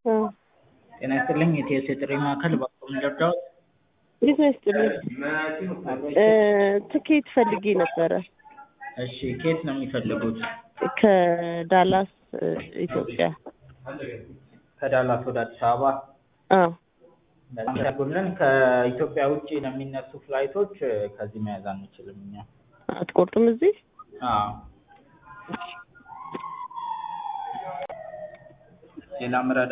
ጤና ይስጥልኝ የኢቲኤስ የጥሪ ማዕከል ባክዎን ልርዳዎት? እንዴት ነው ይስጥልኝ? ትኬት ፈልጌ ነበረ። እሺ ከየት ነው የሚፈልጉት? ከዳላስ ኢትዮጵያ። ከዳላስ ወደ አዲስ አበባ? አዎ። ያደርጉልን ከኢትዮጵያ ውጪ ለሚነሱ ፍላይቶች ከዚህ መያዝ አንችልም እኛ። አትቆርጡም እዚህ? አዎ። ሌላ ምረዳ